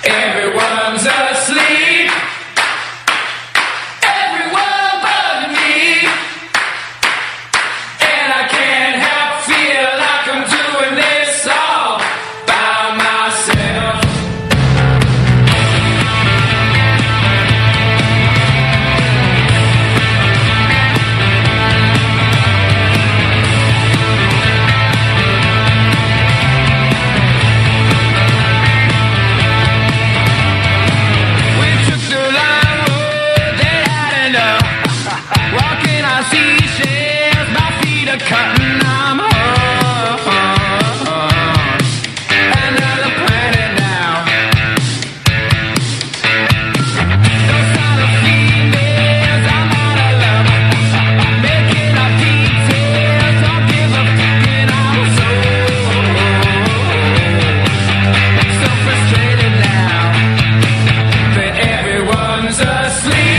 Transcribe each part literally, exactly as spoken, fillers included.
Everyone's asleep. Everyone but me. And I can't help feel like I'm doing this all by myself. Cutting, I'm home. Another planet now. Those are the females I'm out of love. Making up details, don't give a fuck, and I'm so, so frustrated now that everyone's asleep.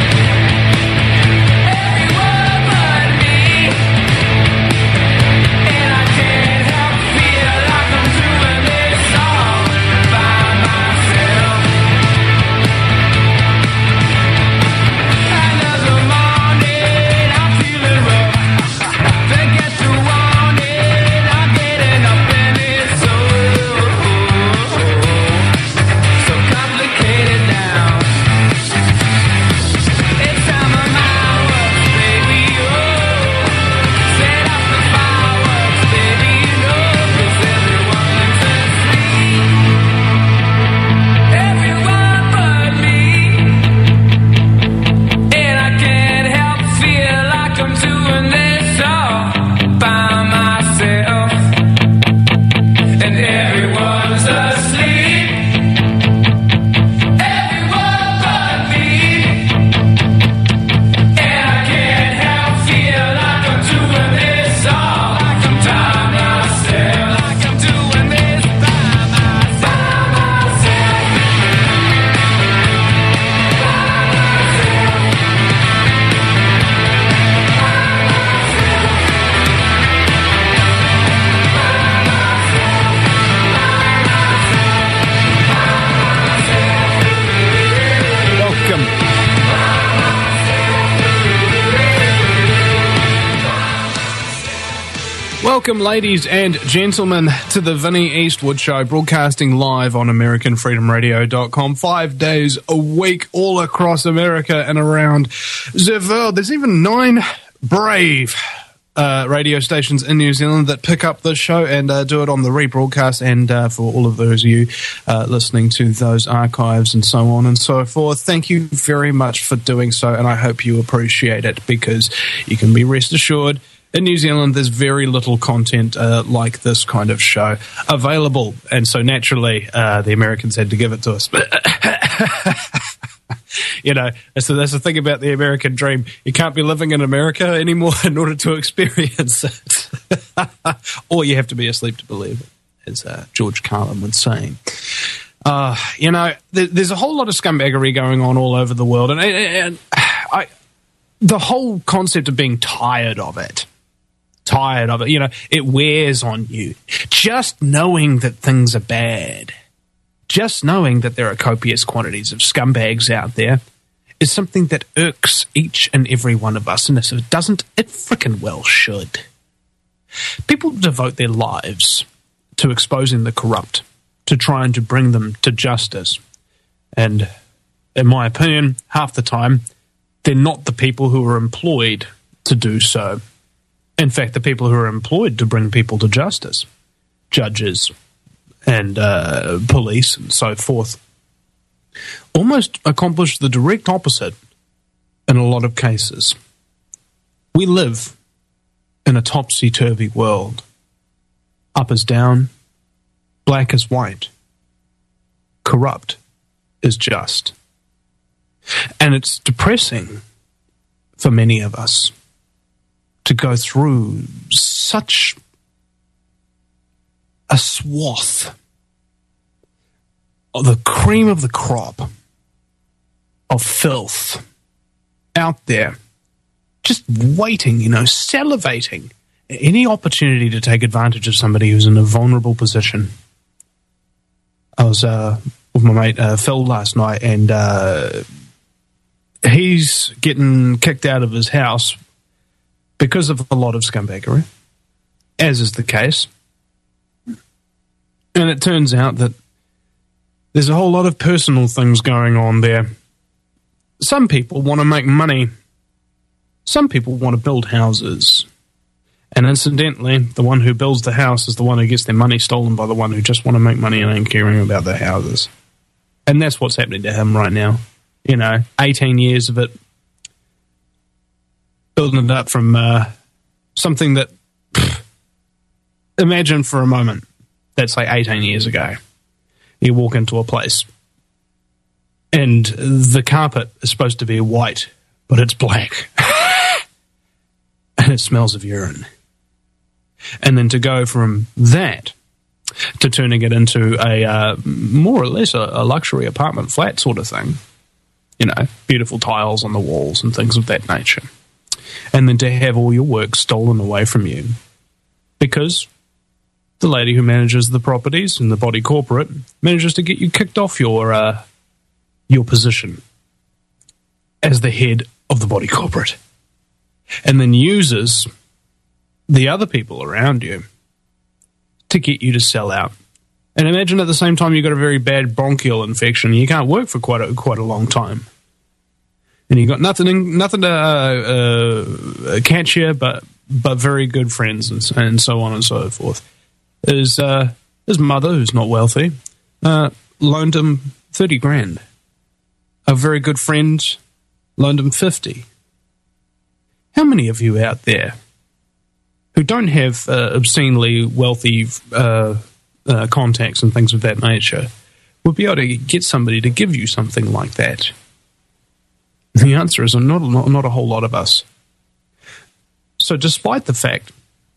Welcome, ladies and gentlemen, to the Vinnie Eastwood Show, broadcasting live on American Freedom Radio dot com, five days a week, all across America and around the world. There's even nine brave uh, radio stations in New Zealand that pick up this show and uh, do it on the rebroadcast, and uh, for all of those of you uh, listening to those archives and so on and so forth, thank you very much for doing so, and I hope you appreciate it, because you can be rest assured in New Zealand, there's very little content uh, like this kind of show available, and so naturally, uh, the Americans had to give it to us. You know, that's the, that's the thing about the American dream. You can't be living in America anymore in order to experience it. Or you have to be asleep to believe it, as uh, George Carlin was saying. Uh, you know, there, there's a whole lot of scumbaggery going on all over the world, and, and I, the whole concept of being tired of it, tired of it, you know, it wears on you. Just knowing that things are bad, just knowing that there are copious quantities of scumbags out there is something that irks each and every one of us, and if it doesn't, it frickin' well should. People devote their lives to exposing the corrupt, to trying to bring them to justice, and in my opinion, half the time, they're not the people who are employed to do so. In fact, the people who are employed to bring people to justice, judges and uh, police and so forth, almost accomplish the direct opposite in a lot of cases. We live in a topsy-turvy world. Up is down, black is white, corrupt is just. And it's depressing for many of us to go through such a swath of the cream of the crop of filth out there, just waiting, you know, salivating any opportunity to take advantage of somebody who's in a vulnerable position. I was uh, with my mate uh, Phil last night, and uh, he's getting kicked out of his house because of a lot of scumbaggery, as is the case. And it turns out that there's a whole lot of personal things going on there. Some people want to make money. Some people want to build houses. And incidentally, the one who builds the house is the one who gets their money stolen by the one who just want to make money and ain't caring about their houses. And that's what's happening to him right now. You know, eighteen years of it, building it up from uh, something that, pff, imagine for a moment, that's like eighteen years ago. You walk into a place and the carpet is supposed to be white, but it's black. And it smells of urine. And then to go from that to turning it into a uh, more or less a, a luxury apartment flat sort of thing. You know, beautiful tiles on the walls and things of that nature. And then to have all your work stolen away from you because the lady who manages the properties and the body corporate manages to get you kicked off your uh, your position as the head of the body corporate, and then uses the other people around you to get you to sell out. And imagine at the same time you've got a very bad bronchial infection and you can't work for quite a, quite a long time. And you've got nothing nothing to uh, uh, catch you but, but very good friends and, and so on and so forth. His, uh, his mother, who's not wealthy, uh, loaned him thirty grand. A very good friend loaned him fifty. How many of you out there who don't have uh, obscenely wealthy uh, uh, contacts and things of that nature would be able to get somebody to give you something like that? The answer is not, not, not a whole lot of us. So despite the fact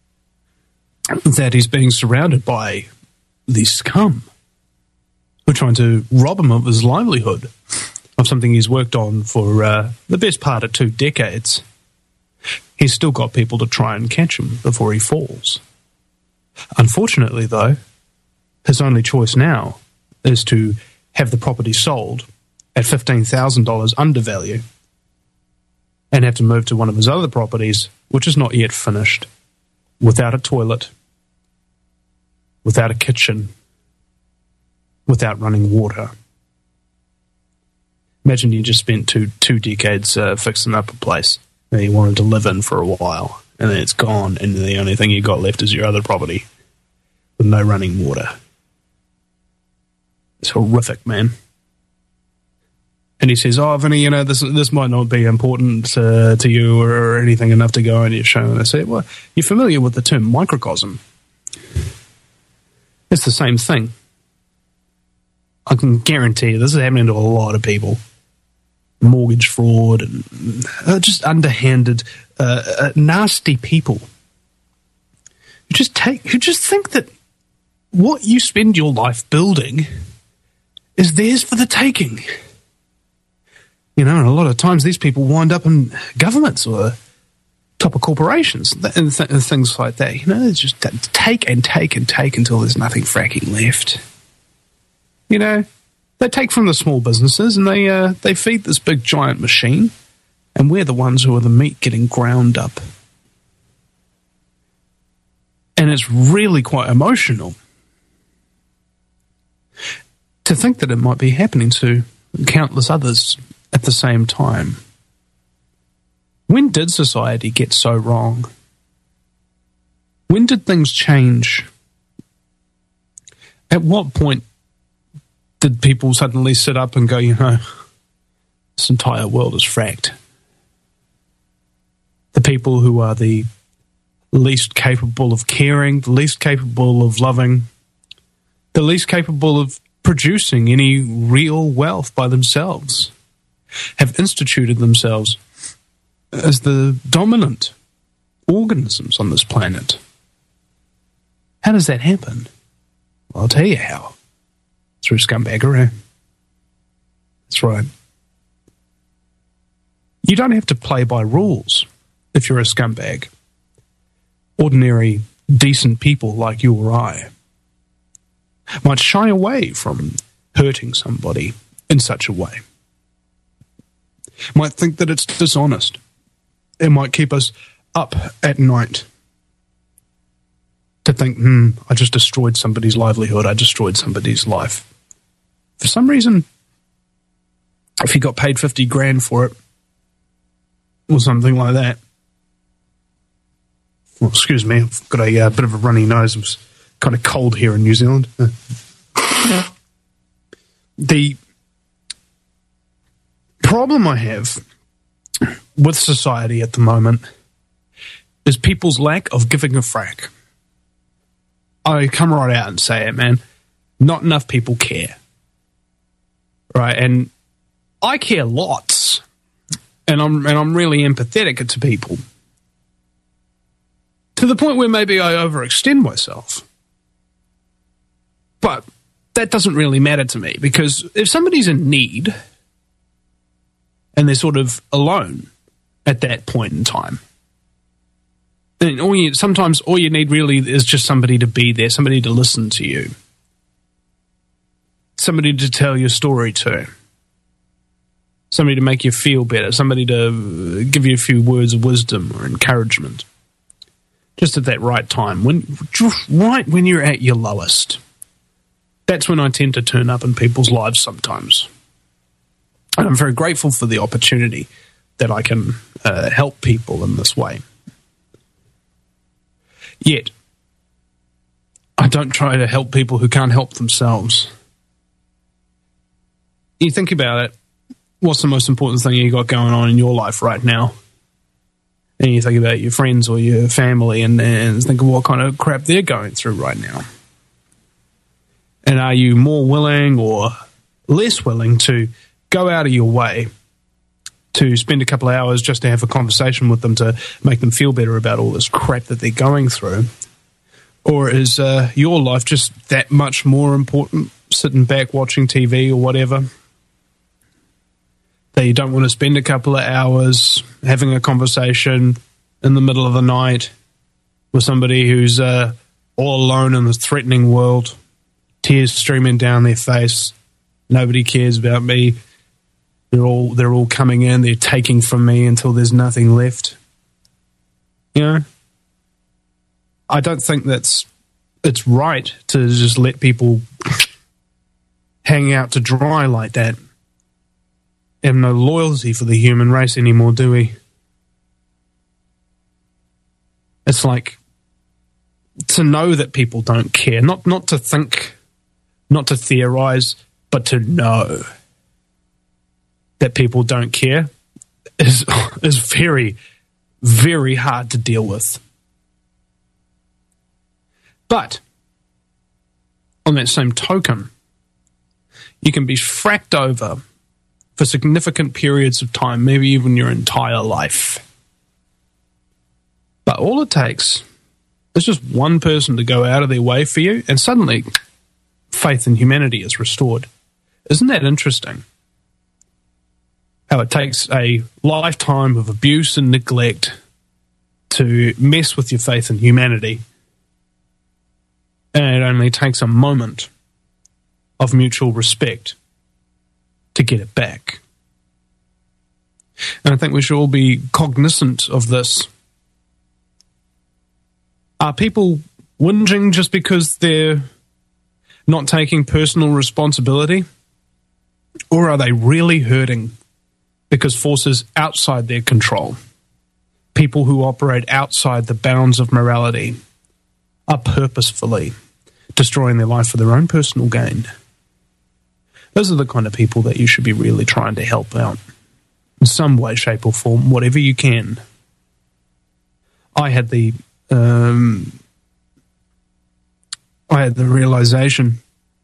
that he's being surrounded by the scum who are trying to rob him of his livelihood, of something he's worked on for uh, the best part of two decades, he's still got people to try and catch him before he falls. Unfortunately, though, his only choice now is to have the property sold at fifteen thousand dollars under value and have to move to one of his other properties, which is not yet finished, without a toilet, without a kitchen, without running water. Imagine you just spent two two decades uh, fixing up a place that you wanted to live in for a while, and then it's gone, and the only thing you got left is your other property with no running water. It's horrific, man. And he says, "Oh, Vinny, you know, this this might not be important uh, to you or, or anything enough to go on your show." And I say, "Well, you're familiar with the term microcosm. It's the same thing. I can guarantee you this is happening to a lot of people. Mortgage fraud and uh, just underhanded, uh, uh, nasty people who just take, who just think that what you spend your life building is theirs for the taking. You know, and a lot of times these people wind up in governments or top of corporations and, th- and things like that. You know, it's just take and take and take until there's nothing fracking left. You know, they take from the small businesses and they uh, they feed this big giant machine, and we're the ones who are the meat getting ground up. And it's really quite emotional to think that it might be happening to countless others at the same time. When did society get so wrong? When did things change? At what point did people suddenly sit up and go, you know, this entire world is fracked? The people who are the least capable of caring, the least capable of loving, the least capable of producing any real wealth by themselves, have instituted themselves as the dominant organisms on this planet. How does that happen? Well, I'll tell you how. Through scumbaggery. That's right. You don't have to play by rules if you're a scumbag. Ordinary, decent people like you or I might shy away from hurting somebody in such a way. Might think that it's dishonest. It might keep us up at night to think, hmm, I just destroyed somebody's livelihood, I destroyed somebody's life. For some reason, if you got paid fifty grand for it, or something like that, well, excuse me, I've got a uh, bit of a runny nose, it was kind of cold here in New Zealand. The problem I have with society at the moment is people's lack of giving a frack. I come right out and say it, man. Not enough people care. Right? And I care lots. And I'm and I'm really empathetic to people. To the point where maybe I overextend myself. But that doesn't really matter to me, because if somebody's in need and they're sort of alone at that point in time, then all you, sometimes all you need really is just somebody to be there, somebody to listen to you, somebody to tell your story to, somebody to make you feel better, somebody to give you a few words of wisdom or encouragement, just at that right time, when just right when you're at your lowest. That's when I tend to turn up in people's lives sometimes. And I'm very grateful for the opportunity that I can uh, help people in this way. Yet, I don't try to help people who can't help themselves. You think about it, what's the most important thing you got going on in your life right now? And you think about your friends or your family and, and think of what kind of crap they're going through right now. And are you more willing or less willing to go out of your way to spend a couple of hours just to have a conversation with them to make them feel better about all this crap that they're going through? Or is uh, your life just that much more important, sitting back watching T V or whatever, that you don't want to spend a couple of hours having a conversation in the middle of the night with somebody who's uh, all alone in this threatening world, tears streaming down their face, nobody cares about me, they're all they're all coming in, they're taking from me until there's nothing left. You know? I don't think that's it's right to just let people hang out to dry like that. Have no loyalty for the human race anymore, do we? It's like to know that people don't care, not not to think, not to theorize, but to know that people don't care is is very, very hard to deal with. But on that same token, you can be fracked over for significant periods of time, maybe even your entire life. But all it takes is just one person to go out of their way for you, and suddenly faith in humanity is restored. Isn't that interesting? How it takes a lifetime of abuse and neglect to mess with your faith in humanity, and it only takes a moment of mutual respect to get it back. And I think we should all be cognizant of this. Are people whinging just because they're not taking personal responsibility? Or are they really hurting because forces outside their control, people who operate outside the bounds of morality, are purposefully destroying their life for their own personal gain? Those are the kind of people that you should be really trying to help out in some way, shape or form, whatever you can. I had the um, I had the realization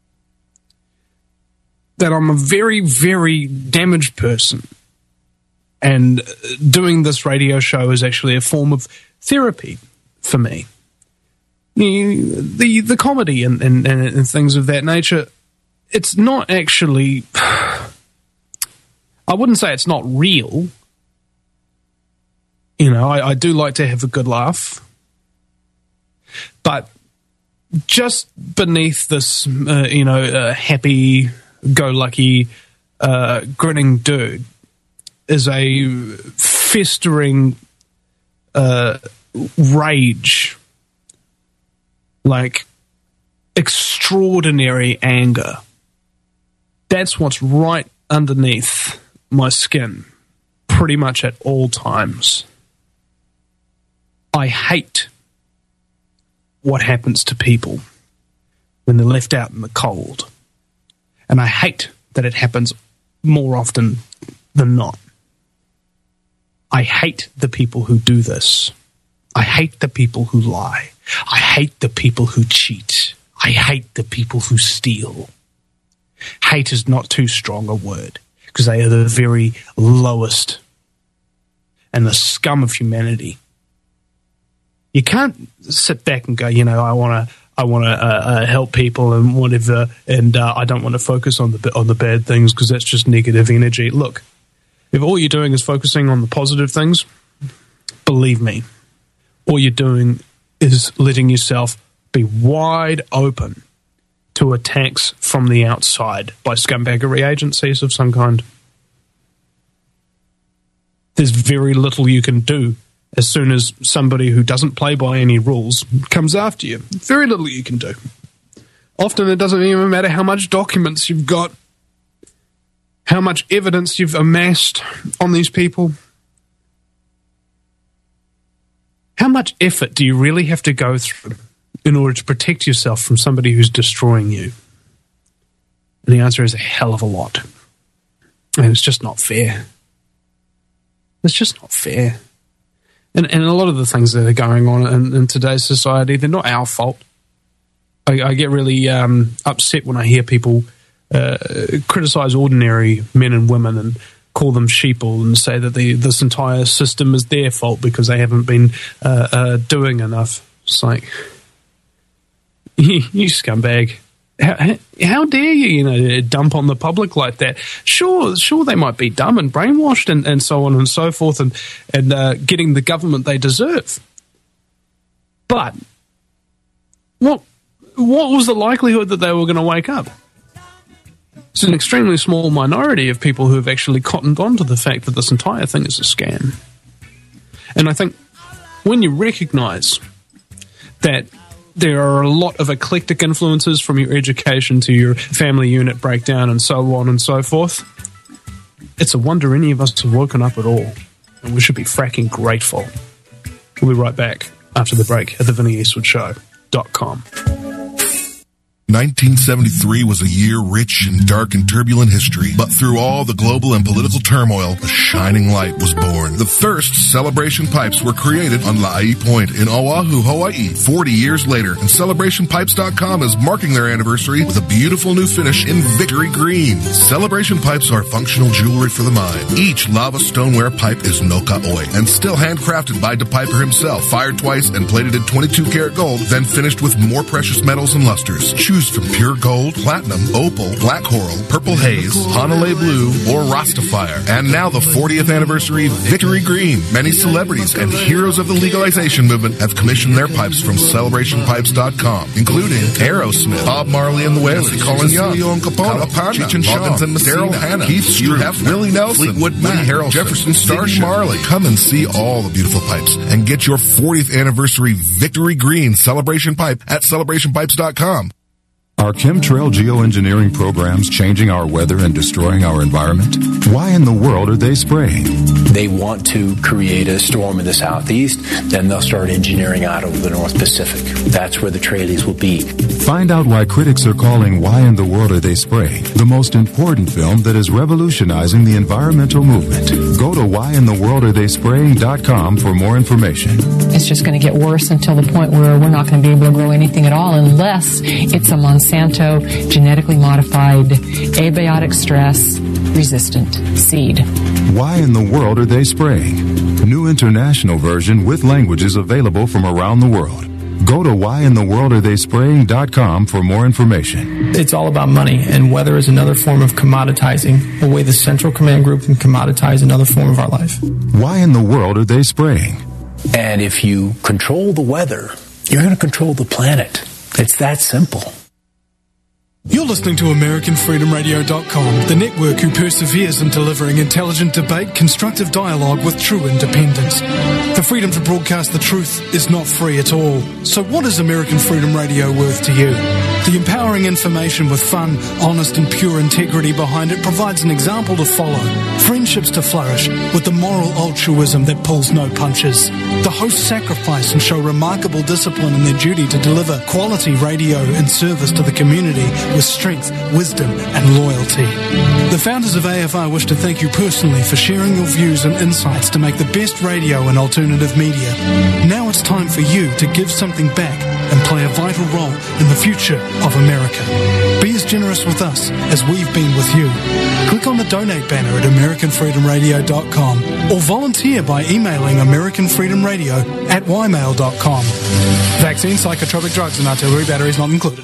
that I'm a very, very damaged person, and doing this radio show is actually a form of therapy for me. The the, the comedy and, and, and things of that nature, it's not actually, I wouldn't say it's not real. You know, I, I do like to have a good laugh. But just beneath this, uh, you know, uh, happy go-lucky, uh, grinning dude is a festering uh, rage, like extraordinary anger. That's what's right underneath my skin, pretty much at all times. I hate what happens to people when they're left out in the cold. And I hate that it happens more often than not. I hate the people who do this. I hate the people who lie. I hate the people who cheat. I hate the people who steal. Hate is not too strong a word, because they are the very lowest and the scum of humanity. You can't sit back and go, you know, I want to, I want to uh, uh, help people and whatever, and uh, I don't want to focus on the on the bad things because that's just negative energy. Look, if all you're doing is focusing on the positive things, believe me, all you're doing is letting yourself be wide open to attacks from the outside by scumbaggery agencies of some kind. There's very little you can do as soon as somebody who doesn't play by any rules comes after you. Very little you can do. Often it doesn't even matter how much documents you've got, how much evidence you've amassed on these people. How much effort do you really have to go through in order to protect yourself from somebody who's destroying you? And the answer is a hell of a lot. And it's just not fair. It's just not fair. And, and a lot of the things that are going on in, in today's society, they're not our fault. I, I get really um, upset when I hear people uh, criticize ordinary men and women and call them sheeple and say that the, this entire system is their fault because they haven't been uh, uh, doing enough. It's like, you, you scumbag. How, how dare you, you know, dump on the public like that? Sure, sure, they might be dumb and brainwashed and, and so on and so forth, and and uh, getting the government they deserve. But what what was the likelihood that they were going to wake up? It's an extremely small minority of people who have actually cottoned on to the fact that this entire thing is a scam. And I think when you recognise that there are a lot of eclectic influences from your education to your family unit breakdown and so on and so forth, it's a wonder any of us have woken up at all. And we should be fracking grateful. We'll be right back after the break at the Vinnie Eastwood Show dot com. nineteen seventy-three was a year rich in dark and turbulent history, but through all the global and political turmoil, a shining light was born. The first Celebration Pipes were created on La'i Point in Oahu, Hawaii, forty years later, and Celebration Pipes dot com is marking their anniversary with a beautiful new finish in Victory Green. Celebration Pipes are functional jewelry for the mind. Each lava stoneware pipe is no ka'oi and still handcrafted by DePiper himself, fired twice and plated in twenty-two karat gold, then finished with more precious metals and lusters. Choose from pure gold, platinum, opal, black coral, purple haze, Hanalei blue, or Rastafire. And now the fortieth anniversary Victory Green. Many celebrities and heroes of the legalization movement have commissioned their pipes from Celebration Pipes dot com, including Aerosmith, Bob Marley and the Wailers, Colin Young, and Capone, Cheech and Chong, Daryl Hannah, Keith Struth, Willie Nelson, Fleetwood Mac, Harrelson, Jefferson Starship, Marley. Come and see all the beautiful pipes and get your fortieth anniversary Victory Green Celebration Pipe at Celebration Pipes dot com. Are chemtrail geoengineering programs changing our weather and destroying our environment? Why in the world are they spraying? They want to create a storm in the southeast, then they'll start engineering out over the North Pacific. That's where the trailies will be. Find out why critics are calling Why in the World Are They Spraying the most important film that is revolutionizing the environmental movement. Go to why in the world are they spraying dot com for more information. It's just going to get worse until the point where we're not going to be able to grow anything at all unless it's a Monsanto genetically modified abiotic stress resistant seed. Why in the world are they spraying? New international version with languages available from around the world. Go to why in the world are they spraying dot com for more information. It's all about money, and weather is another form of commoditizing, the way the Central Command Group can commoditize another form of our life. Why in the world are they spraying? And if you control the weather, you're going to control the planet. It's that simple. You're listening to American Freedom Radio dot com, the network who perseveres in delivering intelligent debate, constructive dialogue with true independence. The freedom to broadcast the truth is not free at all. So what is American Freedom Radio worth to you? The empowering information with fun, honest and pure integrity behind it provides an example to follow, friendships to flourish, with the moral altruism that pulls no punches. The hosts sacrifice and show remarkable discipline in their duty to deliver quality radio in service to the community with strength, wisdom and loyalty. The founders of A F R wish to thank you personally for sharing your views and insights to make the best radio and alternative media. Now it's time for you to give something back and play a vital role in the future of America. Be as generous with us as we've been with you. Click on the donate banner at American Freedom Radio dot com or volunteer by emailing American Freedom Radio at y mail dot com. Vaccine, psychotropic drugs and artillery batteries not included.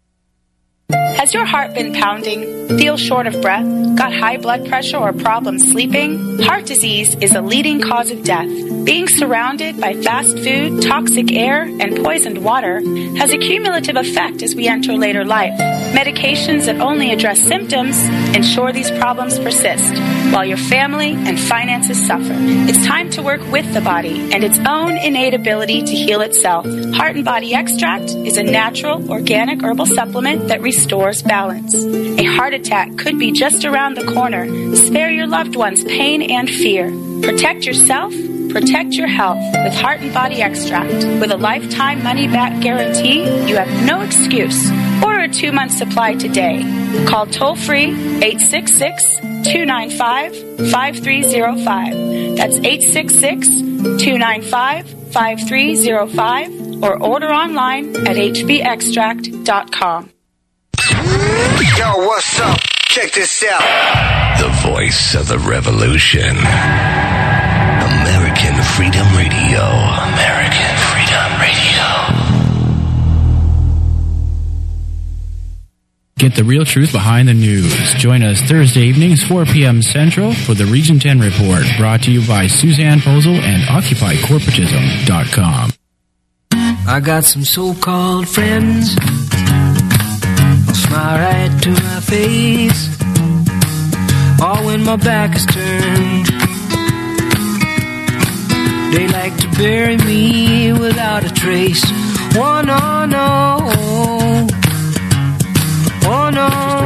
Has your heart been pounding? Feel short of breath? Got high blood pressure or problems sleeping? Heart disease is a leading cause of death. Being surrounded by fast food, toxic air, and poisoned water has a cumulative effect as we enter later life. Medications that only address symptoms ensure these problems persist, while your family and finances suffer. It's time to work with the body and its own innate ability to heal itself. Heart and Body Extract is a natural, organic herbal supplement that restores balance. A heart attack could be just around the corner. Spare your loved ones pain and fear. Protect yourself. Protect your health with Heart and Body Extract. With a lifetime money-back guarantee, you have no excuse. Order a two-month supply today. Call toll-free eight six six, two nine five, five three zero five. That's eight six six, two nine five, five three zero five or order online at h b extract dot com. Yo, what's up? Check this out. The voice of the revolution. American Freedom Radio. American Freedom Radio. Get the real truth behind the news. Join us Thursday evenings, four p.m. Central, for the Region ten Report, brought to you by Suzanne Posel and Occupy Corporatism dot com. I got some so-called friends. Smile right to my face. All when my back is turned. They like to bury me without a trace. Oh no, no. Oh no,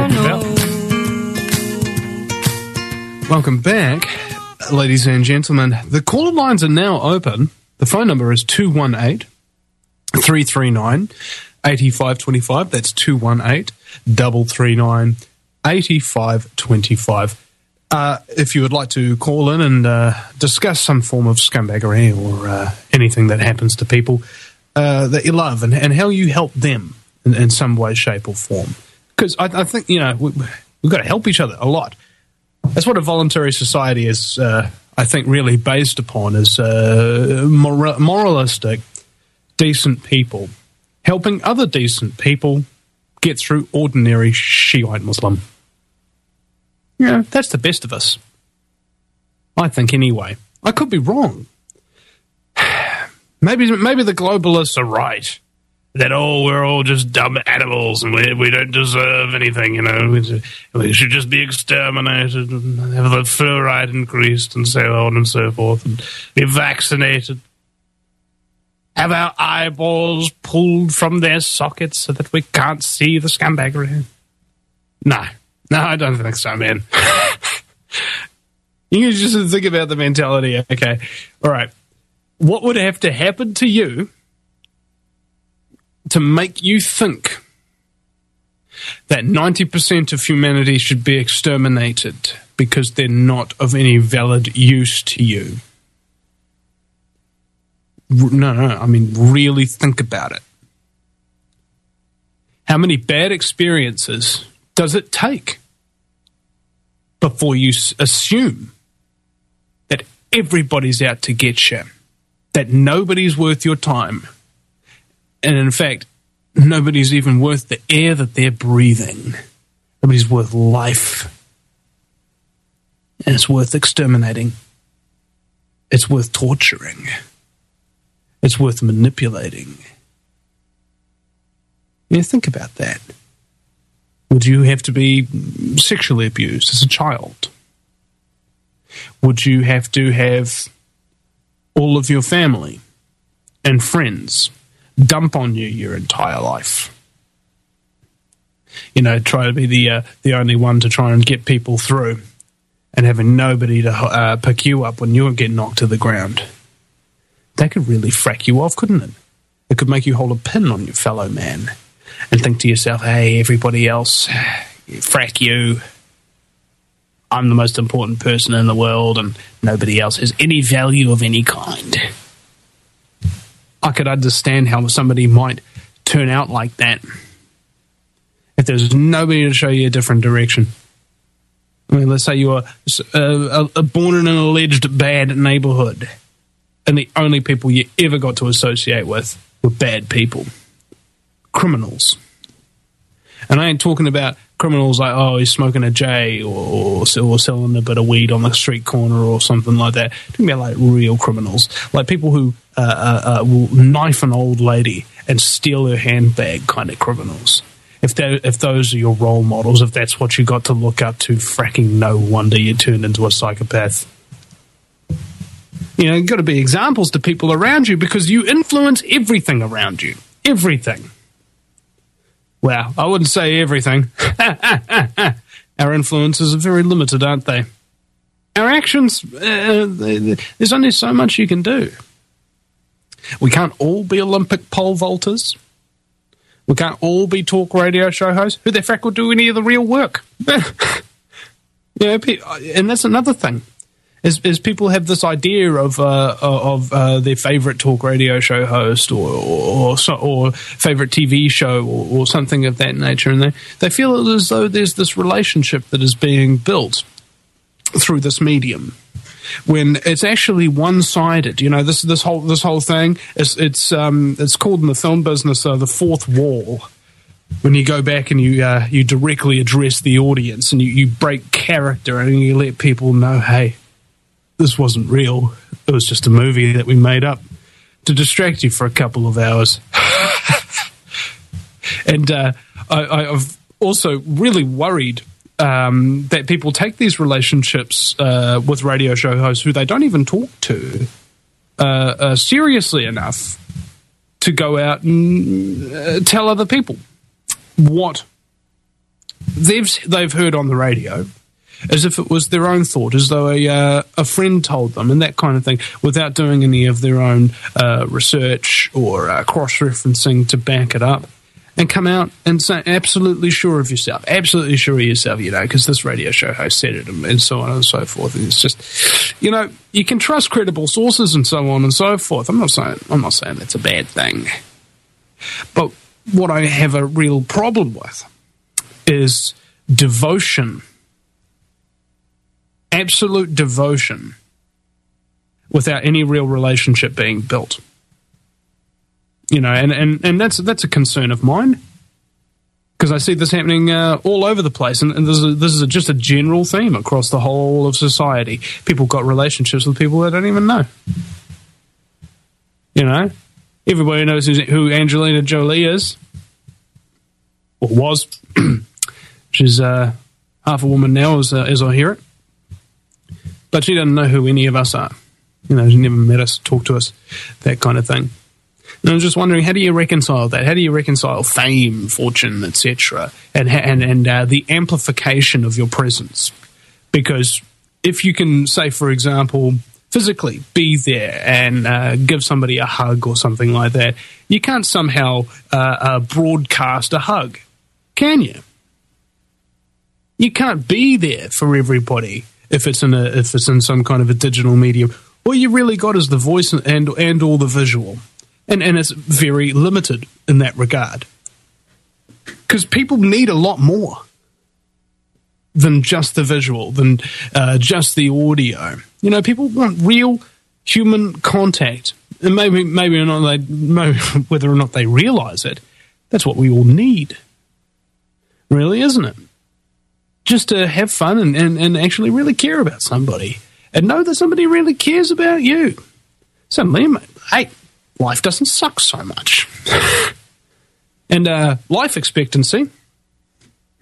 no. Welcome back, ladies and gentlemen. The caller lines are now open. The phone number is two one eight, three three nine, eight five two five. That's two one eight, three three nine, eight five two five. Uh, if you would like to call in and uh, discuss some form of scumbaggery or uh, anything that happens to people uh, that you love and, and how you help them in, in some way, shape or form. Because I, I think, you know, we, we've got to help each other a lot. That's what a voluntary society is, uh, I think, really based upon, is uh, mor- moralistic, decent people helping other decent people get through ordinary Shiite Muslim. Yeah, that's the best of us. I think anyway. I could be wrong. Maybe maybe the globalists are right. That, oh, we're all just dumb animals and we we don't deserve anything, you know. We, we should just be exterminated and have the fluoride increased and so on and so forth and be vaccinated. Have our eyeballs pulled from their sockets so that we can't see the scumbaggery. No. No, I don't think so, man. You can just think about the mentality. Okay, all right. What would have to happen to you to make you think that ninety percent of humanity should be exterminated because they're not of any valid use to you? No, no, I mean, really think about it. How many bad experiences does it take before you s- assume that everybody's out to get you, that nobody's worth your time, and in fact, nobody's even worth the air that they're breathing. Nobody's worth life. And it's worth exterminating. It's worth torturing. It's worth manipulating. Yeah, think about that. Would you have to be sexually abused as a child? Would you have to have all of your family and friends dump on you your entire life? You know, try to be the uh, the only one to try and get people through, and having nobody to uh, pick you up when you get knocked to the ground. That could really frack you off, couldn't it? It could make you hold a pin on your fellow man and think to yourself, hey, everybody else, frack you. I'm the most important person in the world and nobody else has any value of any kind. I could understand how somebody might turn out like that if there's nobody to show you a different direction. I mean, let's say you are uh, uh, born in an alleged bad neighborhood and the only people you ever got to associate with were bad people. Criminals. And I ain't talking about criminals like, oh, he's smoking a J or, or, or selling a bit of weed on the street corner or something like that. I'm talking about like real criminals, like people who uh, uh, uh, will knife an old lady and steal her handbag kind of criminals. If that, if those are your role models, if that's what you got to look up to, fracking no wonder you turned into a psychopath. You know, you've got to be examples to people around you because you influence everything around you. Everything. Well, I wouldn't say everything. Our influences are very limited, aren't they? Our actions, uh, there's only so much you can do. We can't all be Olympic pole vaulters. We can't all be talk radio show hosts. Who the frack will do any of the real work? Yeah, and that's another thing. Is, is people have this idea of uh, of uh, their favorite talk radio show host or or, or, or favorite T V show or, or something of that nature, and they, they feel as though there's this relationship that is being built through this medium, when it's actually one-sided. You know, this this whole this whole thing is it's um it's called in the film business uh, the fourth wall. When you go back and you uh, you directly address the audience and you, you break character and you let people know, hey, this wasn't real. It was just a movie that we made up to distract you for a couple of hours. and uh, I, I've also really worried um, that people take these relationships uh, with radio show hosts who they don't even talk to uh, uh, seriously enough to go out and uh, tell other people what they've they've heard on the radio, as if it was their own thought, as though a uh, a friend told them, and that kind of thing, without doing any of their own uh, research or uh, cross-referencing to back it up, and come out and say, absolutely sure of yourself, absolutely sure of yourself, you know, because this radio show host said it, and so on and so forth. And it's just, you know, you can trust credible sources and so on and so forth. I'm not saying I'm not saying that's a bad thing, but what I have a real problem with is devotion. Absolute devotion without any real relationship being built. You know, and, and, and that's that's a concern of mine, because I see this happening uh, all over the place, and, and this is, this is a, just a general theme across the whole of society. People got relationships with people they don't even know. You know, everybody knows who Angelina Jolie is, or was. She's uh, half a woman now, as, uh, as I hear it. But she doesn't know who any of us are. You know, she never met us, talked to us, that kind of thing. And I'm just wondering, how do you reconcile that? How do you reconcile fame, fortune, et cetera, and and and uh, the amplification of your presence? Because if you can, say, for example, physically be there and uh, give somebody a hug or something like that, you can't somehow uh, uh, broadcast a hug, can you? You can't be there for everybody. If it's in a, if it's in some kind of a digital medium, all you really got is the voice and and all the visual, and and it's very limited in that regard. Because people need a lot more than just the visual, than uh, just the audio. You know, people want real human contact, and maybe maybe or not they maybe whether or not they realize it, that's what we all need. Really, isn't it? Just to have fun and, and, and actually really care about somebody and know that somebody really cares about you. Suddenly, hey, life doesn't suck so much. and uh, life expectancy,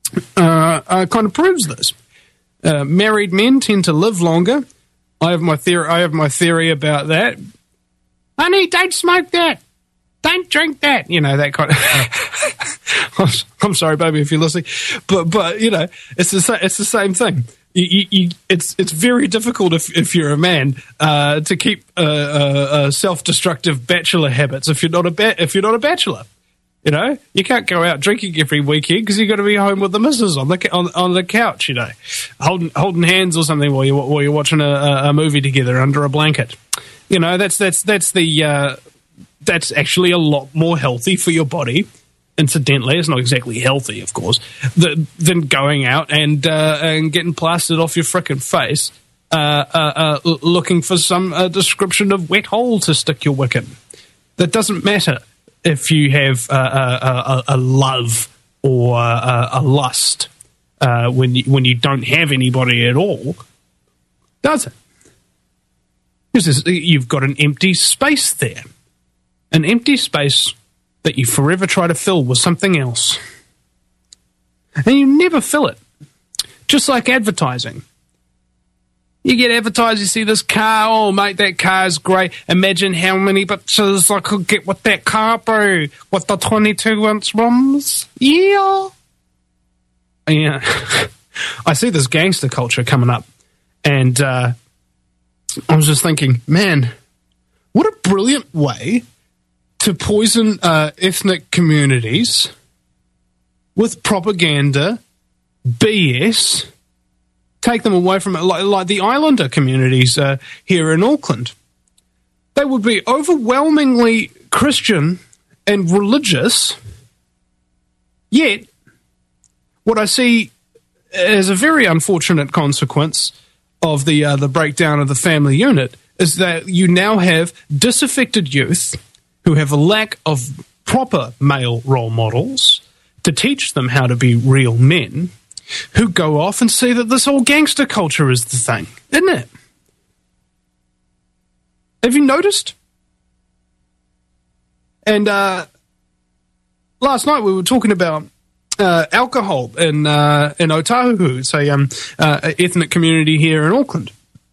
uh, uh, kind of proves this. Uh, married men tend to live longer. I have my theory. I have my theory about that. Honey, don't smoke that. Don't drink that. You know, that kind of. I'm, I'm sorry, baby, if you're listening, but but you know, it's the sa- it's the same thing. You, you, you, it's it's very difficult if, if you're a man uh, to keep uh, uh, uh, self-destructive bachelor habits if you're not a ba- if you're not a bachelor. You know, you can't go out drinking every weekend because you've got to be home with the missus on the on, on the couch. You know, holding holding hands or something while you while you're watching a, a movie together under a blanket. You know, that's that's that's the uh, that's actually a lot more healthy for your body. Incidentally, it's not exactly healthy, of course, than, than going out and uh, and getting plastered off your frickin' face, uh, uh, uh, looking for some uh, description of wet hole to stick your wick in. That doesn't matter if you have uh, a, a, a love or a, a lust uh, when you, when you don't have anybody at all, does it? Because you've got an empty space there, an empty space that you forever try to fill with something else. And you never fill it. Just like advertising. You get advertised, you see this car, oh mate, that car's great. Imagine how many bitches I could get with that car, bro. With the twenty-two inch rims. Yeah. Yeah. I see this gangster culture coming up. And uh, I was just thinking, man, what a brilliant way to poison uh, ethnic communities with propaganda, B S, take them away from it, like, like the Islander communities uh, here in Auckland. They would be overwhelmingly Christian and religious, yet what I see as a very unfortunate consequence of the uh, the breakdown of the family unit is that you now have disaffected youth who have a lack of proper male role models to teach them how to be real men, who go off and see that this whole gangster culture is the thing, isn't it? Have you noticed? And uh, last night we were talking about uh, alcohol in uh, in Otahuhu. It's a um, uh, ethnic community here in Auckland.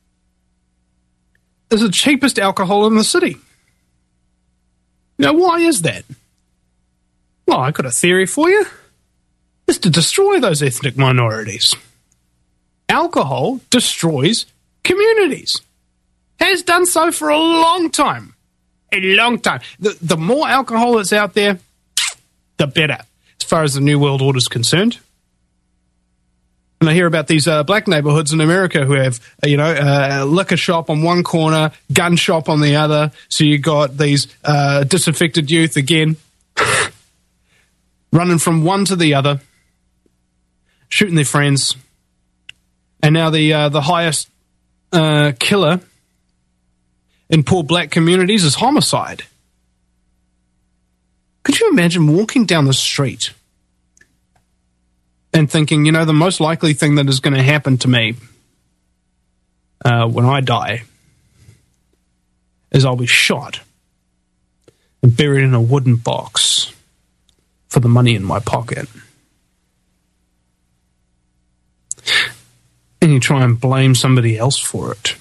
It's the cheapest alcohol in the city. Now, why is that? Well, I got a theory for you. It's to destroy those ethnic minorities. Alcohol destroys communities. Has done so for a long time. A long time. The, the more alcohol that's out there, the better, as far as the New World Order is concerned. And I hear about these uh, black neighborhoods in America who have, uh, you know, a uh, liquor shop on one corner, gun shop on the other. So you got these uh, disaffected youth again, running from one to the other, shooting their friends. And now the uh, the highest uh, killer in poor black communities is homicide. Could you imagine walking down the street and thinking, you know, the most likely thing that is going to happen to me uh, when I die is I'll be shot and buried in a wooden box for the money in my pocket. And you try and blame somebody else for it.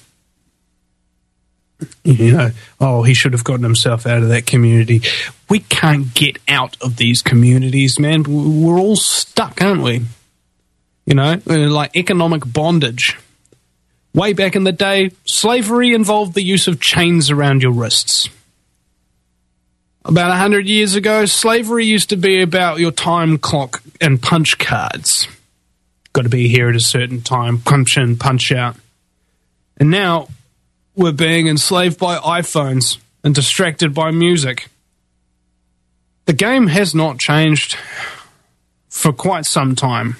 You know, oh, he should have gotten himself out of that community. We can't get out of these communities, man. We're all stuck, aren't we? You know, like economic bondage. Way back in the day, slavery involved the use of chains around your wrists. About a hundred years ago, slavery used to be about your time clock and punch cards. Got to be here at a certain time, punch in, punch out. And now we're being enslaved by iPhones and distracted by music. The game has not changed for quite some time.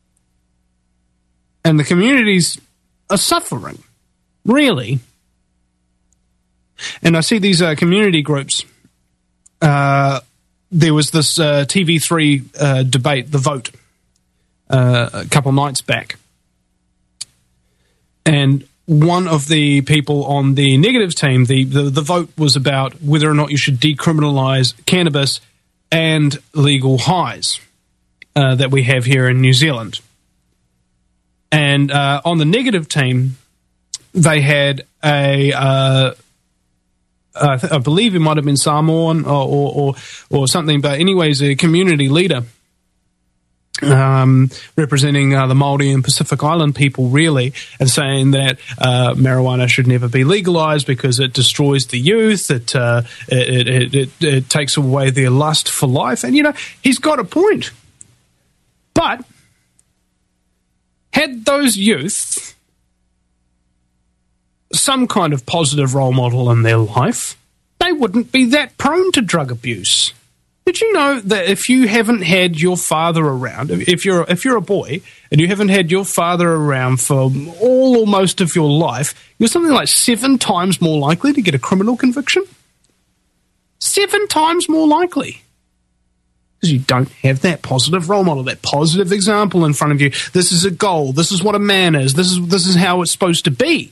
And the communities are suffering, really. And I see these uh, community groups. Uh, there was this uh, T V three uh, debate, The Vote, uh, a couple nights back. And one of the people on the negative team, the, the, the vote was about whether or not you should decriminalize cannabis and legal highs. uh, that we have here in New Zealand. And uh, on the negative team, they had a, uh, I, th- I believe it might have been Samoan or, or, or, or something, but anyways, a community leader um, representing uh, the Māori and Pacific Island people, really, and saying that uh, marijuana should never be legalized because it destroys the youth, it, uh, it, it, it, it takes away their lust for life. And, you know, he's got a point. But had those youth some kind of positive role model in their life, they wouldn't be that prone to drug abuse. Did you know that if you haven't had your father around, if you're if you're a boy and you haven't had your father around for all or most of your life, you're something like seven times more likely to get a criminal conviction? Seven times more likely. Because you don't have that positive role model, that positive example in front of you. This is a goal. This is what a man is. This is this is how it's supposed to be.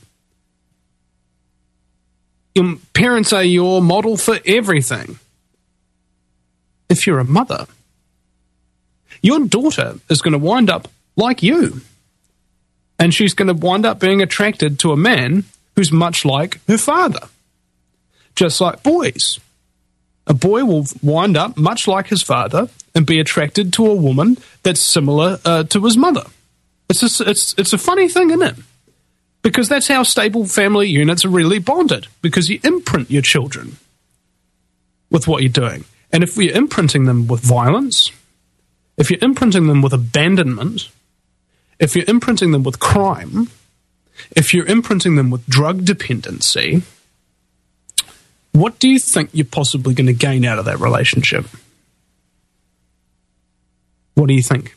Your parents are your model for everything. If you're a mother, your daughter is going to wind up like you. And she's going to wind up being attracted to a man who's much like her father. Just like boys. A boy will wind up much like his father and be attracted to a woman that's similar uh, to his mother. It's a, it's it's a funny thing, isn't it? Because that's how stable family units are really bonded, because you imprint your children with what you're doing. And if you're imprinting them with violence, if you're imprinting them with abandonment, if you're imprinting them with crime, if you're imprinting them with drug dependency, what do you think you're possibly going to gain out of that relationship? What do you think?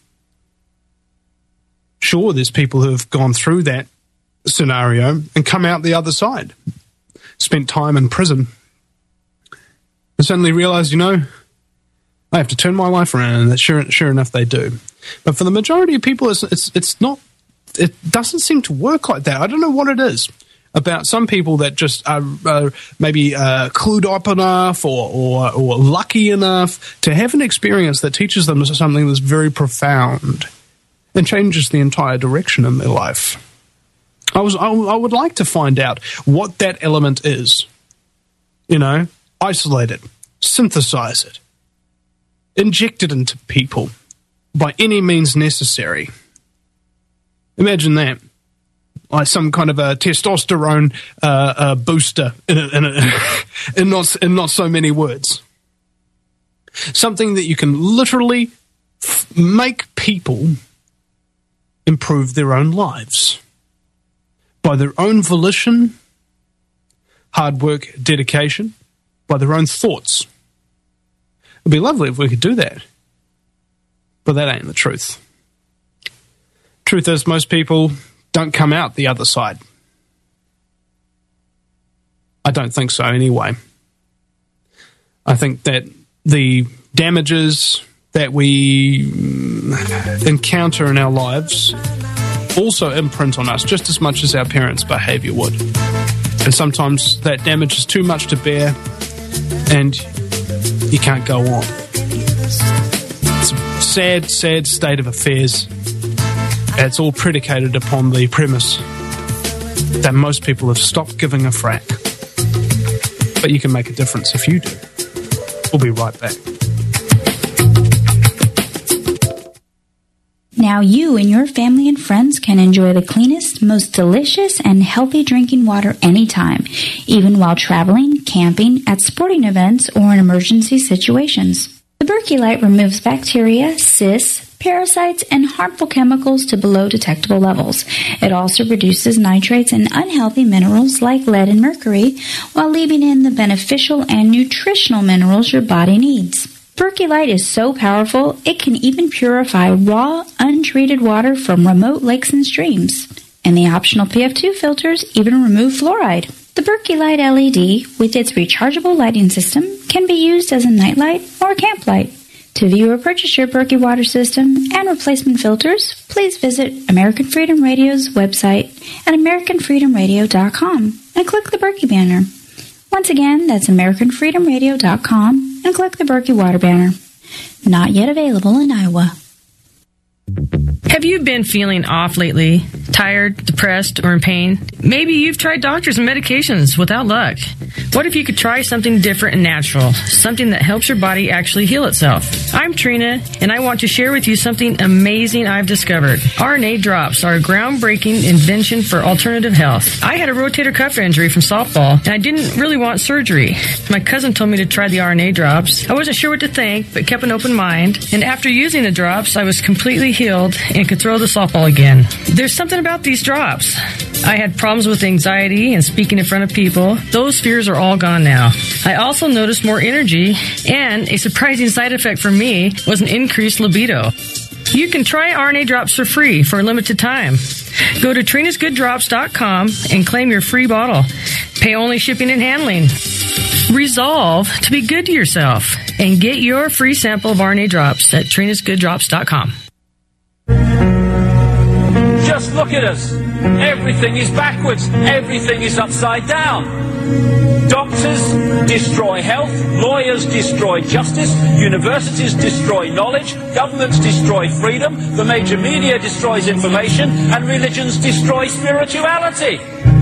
Sure, there's people who have gone through that scenario and come out the other side, spent time in prison, and suddenly realize, you know, I have to turn my life around, and that sure, sure enough they do. But for the majority of people, it's, it's it's not. It doesn't seem to work like that. I don't know what it is about some people that just are uh, maybe uh, clued up enough or, or or lucky enough to have an experience that teaches them something that's very profound and changes the entire direction in their life. I was I, I would like to find out what that element is. You know. Isolate it, synthesize it, inject it into people by any means necessary. Imagine that, like some kind of a testosterone uh, uh, booster in, a, in, a, in, not, in not so many words. Something that you can literally f- make people improve their own lives by their own volition, hard work, dedication, by their own thoughts. It'd be lovely if we could do that. But that ain't the truth. Truth is, most people don't come out the other side. I don't think so anyway. I think that the damages that we encounter in our lives also imprint on us just as much as our parents' behaviour would. And sometimes that damage is too much to bear, and you can't go on. It's a sad, sad state of affairs. It's all predicated upon the premise that most people have stopped giving a frack. But you can make a difference if you do. We'll be right back. Now you and your family and friends can enjoy the cleanest, most delicious, and healthy drinking water anytime, even while traveling, camping, at sporting events, or in emergency situations. The Berkey Light removes bacteria, cysts, parasites, and harmful chemicals to below detectable levels. It also reduces nitrates and unhealthy minerals like lead and mercury, while leaving in the beneficial and nutritional minerals your body needs. Berkey Light is so powerful, it can even purify raw, untreated water from remote lakes and streams. And the optional P F two filters even remove fluoride. The Berkey Light L E D, with its rechargeable lighting system, can be used as a nightlight or a camp light. To view or purchase your Berkey water system and replacement filters, please visit American Freedom Radio's website at american freedom radio dot com and click the Berkey banner. Once again, that's american freedom radio dot com and click the Berkey water banner. Not yet available in Iowa. Have you been feeling off lately? Tired, depressed, or in pain? Maybe you've tried doctors and medications without luck. What if you could try something different and natural? Something that helps your body actually heal itself. I'm Trina, and I want to share with you something amazing I've discovered. R N A drops are a groundbreaking invention for alternative health. I had a rotator cuff injury from softball, and I didn't really want surgery. My cousin told me to try the R N A drops. I wasn't sure what to think, but kept an open mind. And after using the drops, I was completely healed and could throw the softball again. There's something about these drops. I had problems with anxiety and speaking in front of people. Those fears are all gone now. I also noticed more energy, and a surprising side effect for me was an increased libido. You can try R N A drops for free for a limited time. Go to trinas good drops dot com and claim your free bottle. Pay only shipping and handling. Resolve to be good to yourself and get your free sample of R N A drops at trinas good drops dot com. Just look at us. Everything is backwards. Everything is upside down. Doctors destroy health. Lawyers destroy justice. Universities destroy knowledge. Governments destroy freedom. The major media destroys information. And religions destroy spirituality.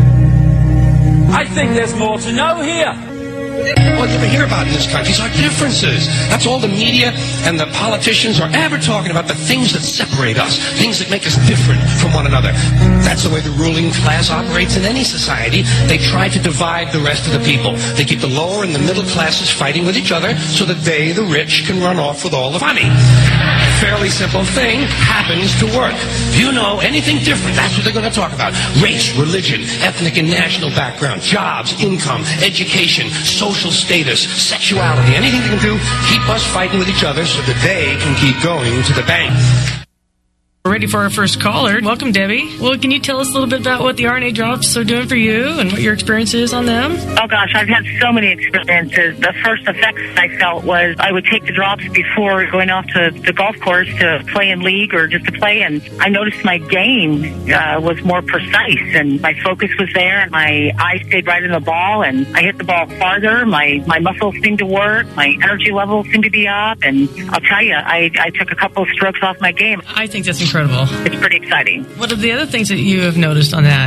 I think there's more to know here. All you ever hear about in this country is our differences. That's all the media and the politicians are ever talking about, the things that separate us, things that make us different from one another. That's the way the ruling class operates in any society. They try to divide the rest of the people. They keep the lower and the middle classes fighting with each other so that they, the rich, can run off with all the money. A fairly simple thing happens to work. If you know anything different, that's what they're going to talk about. Race, religion, ethnic and national background, jobs, income, education, social status, sexuality, anything they can do, keep us fighting with each other so that they can keep going to the bank. We're ready for our first caller. Welcome, Debbie. Well, can you tell us a little bit about what the R N A drops are doing for you and what your experience is on them? Oh, gosh, I've had so many experiences. The first effects I felt was I would take the drops before going off to the golf course to play in league or just to play, and I noticed my game uh, was more precise, and my focus was there, and my eye stayed right in the ball, and I hit the ball farther. My, my muscles seemed to work. My energy levels seemed to be up, and I'll tell you, I, I took a couple of strokes off my game. I think that's incredible. It's pretty exciting. What are the other things that you have noticed on that?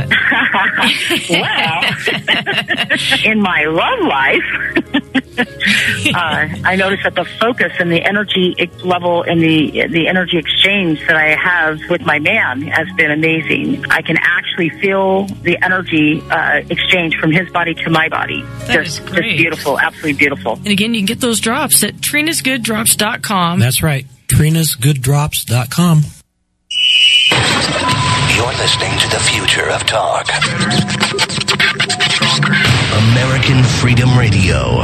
Well, in my love life, uh, I noticed that the focus and the energy level and the the energy exchange that I have with my man has been amazing. I can actually feel the energy uh, exchange from his body to my body. That just, is great. Just beautiful, absolutely beautiful. And again, you can get those drops at trinas good drops dot com. That's right, trinas good drops dot com. You're listening to the future of talk. American Freedom Radio.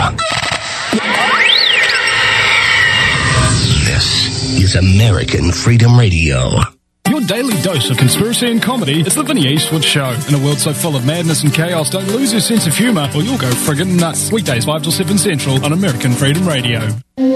This is American Freedom Radio. Your daily dose of conspiracy and comedy is the Vinny Eastwood Show. In a world so full of madness and chaos, don't lose your sense of humour or you'll go friggin' nuts. Weekdays five till seven Central on American Freedom Radio.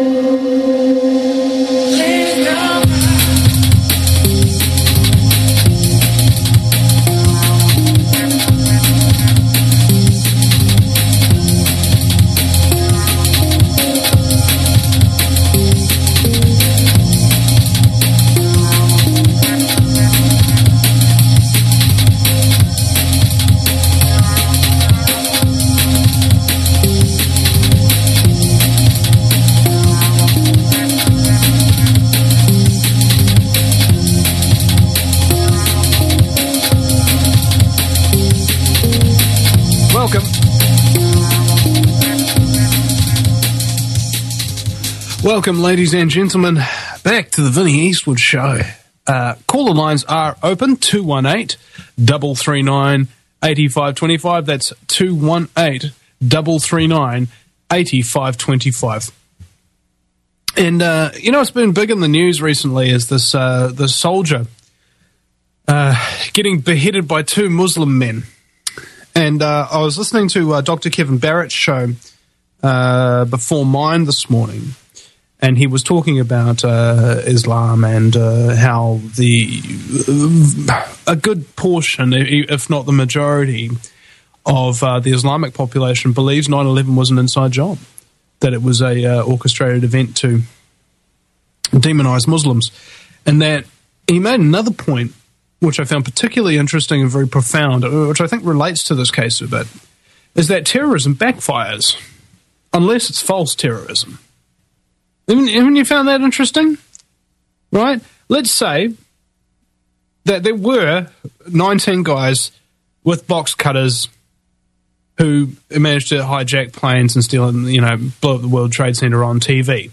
Welcome, ladies and gentlemen, back to the Vinny Eastwood Show. Uh, caller lines are open, two one eight, three three nine, eight five two five. That's two one eight, three three nine, eight five two five. And, uh, you know, it's been big in the news recently is this, uh, this soldier uh, getting beheaded by two Muslim men. And uh, I was listening to uh, Doctor Kevin Barrett's show uh, before mine this morning. And he was talking about uh, Islam and uh, how the uh, a good portion, if not the majority, of uh, the Islamic population believes nine eleven was an inside job, that it was a uh, orchestrated event to demonize Muslims, and that he made another point, which I found particularly interesting and very profound, which I think relates to this case a bit, is that terrorism backfires unless it's false terrorism. Haven't, haven't you found that interesting? Right? Let's say that there were nineteen guys with box cutters who managed to hijack planes and steal, you know, blow up the World Trade Center on T V.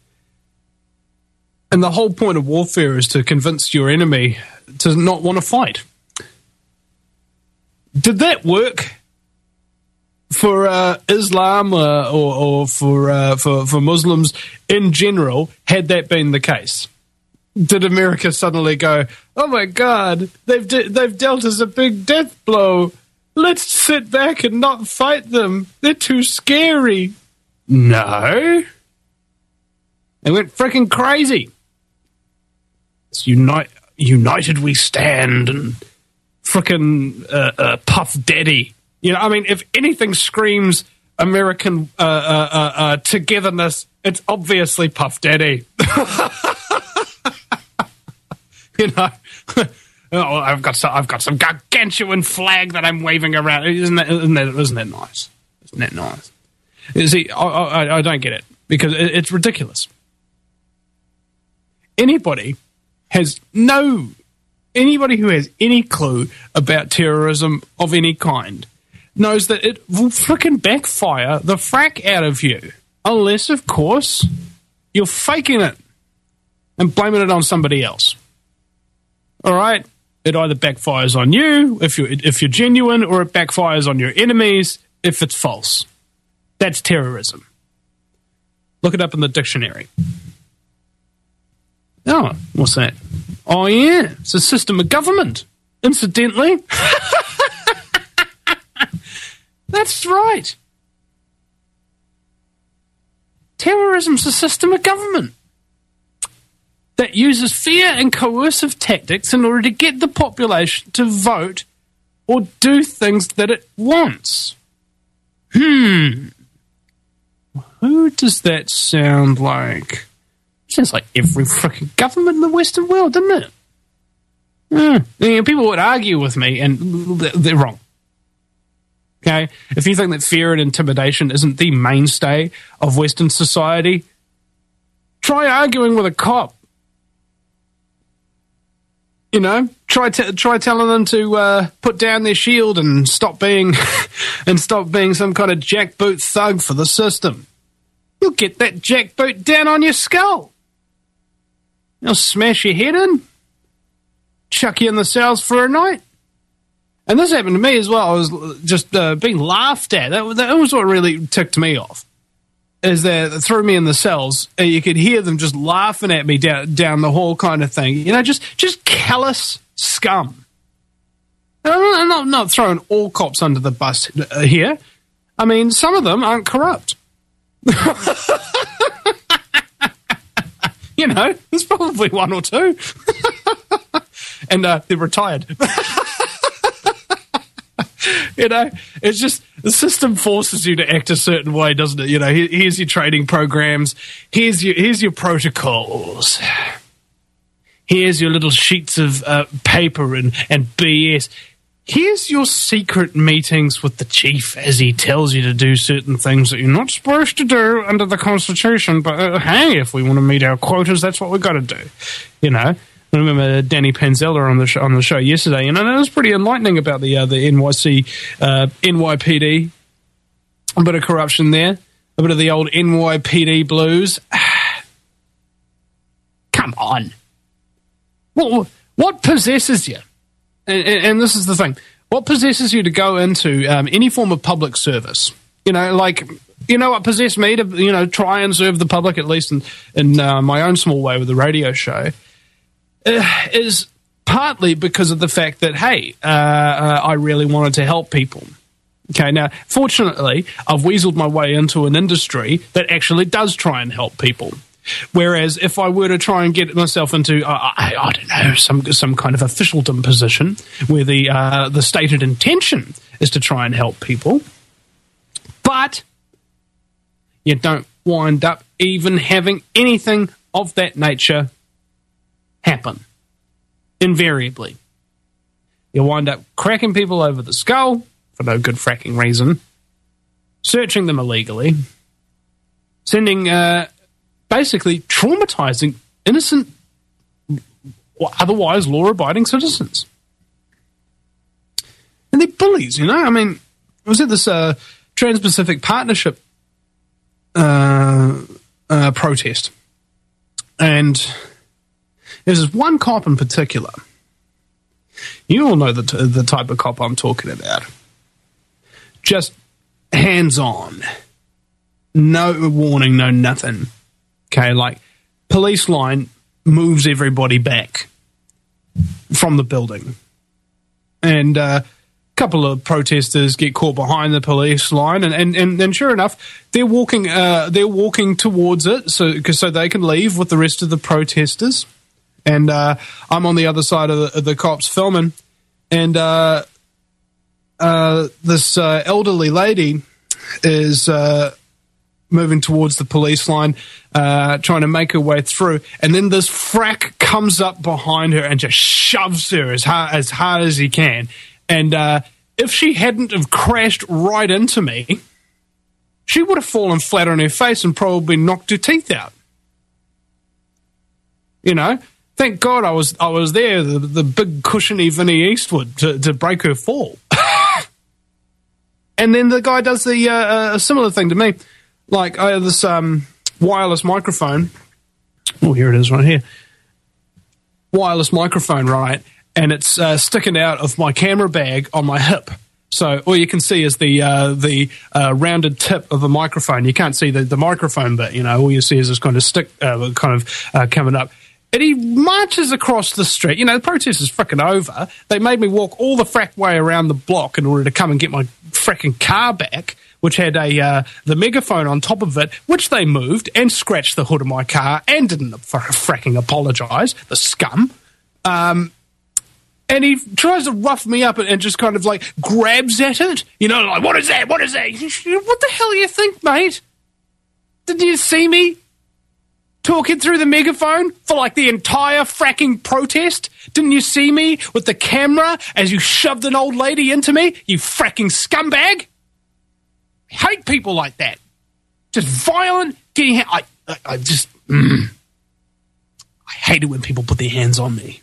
And the whole point of warfare is to convince your enemy to not want to fight. Did that work for uh, Islam uh, or, or for, uh, for for Muslims in general? Had that been the case, did America suddenly go, "Oh my God, they've de- they've dealt us a big death blow. Let's sit back and not fight them. They're too scary"? No, they went freaking crazy. It's unite, united we stand, and frickin' uh, uh, Puff Daddy. You know, I mean, if anything screams American uh, uh, uh, uh, togetherness, it's obviously Puff Daddy. You know, oh, I've got some, I've got some gargantuan flag that I'm waving around. Isn't that, isn't that, isn't that nice? Isn't that nice? You see, I, I, I don't get it because it, it's ridiculous. Anybody has no, anybody who has any clue about terrorism of any kind knows that it will frickin' backfire the frack out of you. Unless, of course, you're faking it and blaming it on somebody else. All right? It either backfires on you if you're, if you're genuine, or it backfires on your enemies if it's false. That's terrorism. Look it up in the dictionary. Oh, what's that? Oh, yeah, it's a system of government, incidentally. That's right. Terrorism's a system of government that uses fear and coercive tactics in order to get the population to vote or do things that it wants. Hmm. Who does that sound like? Sounds like every freaking government in the Western world, doesn't it? Mm. You know, people would argue with me, and they're wrong. Okay? If you think that fear and intimidation isn't the mainstay of Western society, try arguing with a cop. You know, try t- try telling them to uh, put down their shield and stop being and stop being some kind of jackboot thug for the system. You'll get that jackboot down on your skull. They'll smash your head in, chuck you in the cells for a night. And this happened to me as well. I was just uh, being laughed at. That, that was what really ticked me off. Is that they threw me in the cells, and you could hear them just laughing at me down, down the hall kind of thing. You know, just just callous scum. And I'm not, not throwing all cops under the bus here. I mean, some of them aren't corrupt. You know, there's probably one or two. And uh, they're retired. You know, it's just the system forces you to act a certain way, doesn't it? You know, here, here's your training programs. Here's your here's your protocols. Here's your little sheets of uh, paper and, and B S. Here's your secret meetings with the chief as he tells you to do certain things that you're not supposed to do under the Constitution. But uh, hey, if we want to meet our quotas, that's what we've got to do. You know, I remember Danny Panzella on the show, on the show yesterday. You know, that was pretty enlightening about the uh, the N Y C, uh, N Y P D. A bit of corruption there, a bit of the old N Y P D blues. Come on, what what possesses you? And, and this is the thing. What possesses you to go into um, any form of public service? You know, like, you know what possessed me to, you know, try and serve the public, at least in, in uh, my own small way with the radio show, uh, is partly because of the fact that, hey, uh, uh, I really wanted to help people. Okay, now, fortunately, I've weaseled my way into an industry that actually does try and help people. Whereas if I were to try and get myself into, uh, I, I don't know, some some kind of officialdom position where the uh, the stated intention is to try and help people, but you don't wind up even having anything of that nature happen. invariably. You'll wind up cracking people over the skull for no good fracking reason, searching them illegally, sending, uh, basically traumatizing innocent, otherwise law-abiding citizens. And they're bullies, you know? I mean, I was at this uh, Trans-Pacific Partnership uh, uh, protest, and there's this one cop in particular. You all know the, t- the type of cop I'm talking about. Just hands-on. No warning, no nothing. Okay, like, police line moves everybody back from the building. And uh, a couple of protesters get caught behind the police line, and, and, and, and sure enough, they're walking uh, they're walking towards it so, cause, so they can leave with the rest of the protesters. And uh, I'm on the other side of the, of the cops filming, and uh, uh, this uh, elderly lady is uh, moving towards the police line, uh, trying to make her way through, and then this frack comes up behind her and just shoves her as hard as, hard as he can. And uh, if she hadn't have crashed right into me, she would have fallen flat on her face and probably knocked her teeth out. You know? Thank God I was I was there, the, the big cushiony Vinnie Eastwood, to, to break her fall. And then the guy does the uh, a similar thing to me. Like, I have this um, wireless microphone. Oh, here it is right here. Wireless microphone, right? And it's uh, sticking out of my camera bag on my hip. So all you can see is the uh, the uh, rounded tip of the microphone. You can't see the, the microphone bit, you know. All you see is this kind of stick uh, kind of uh, coming up. And he marches across the street. You know, the protest is frickin' over. They made me walk all the frack way around the block in order to come and get my frickin' car back, which had a uh, the megaphone on top of it, which they moved and scratched the hood of my car and didn't fr- fracking apologise, the scum. Um, and he tries to rough me up and, and just kind of, like, grabs at it. You know, like, what is that? What is that? What the hell do you think, mate? Didn't you see me talking through the megaphone for like the entire fracking protest? Didn't you see me with the camera as you shoved an old lady into me, you fracking scumbag? I hate people like that. Just violent, getting... Ha- I, I, I just... Mm, I hate it when people put their hands on me.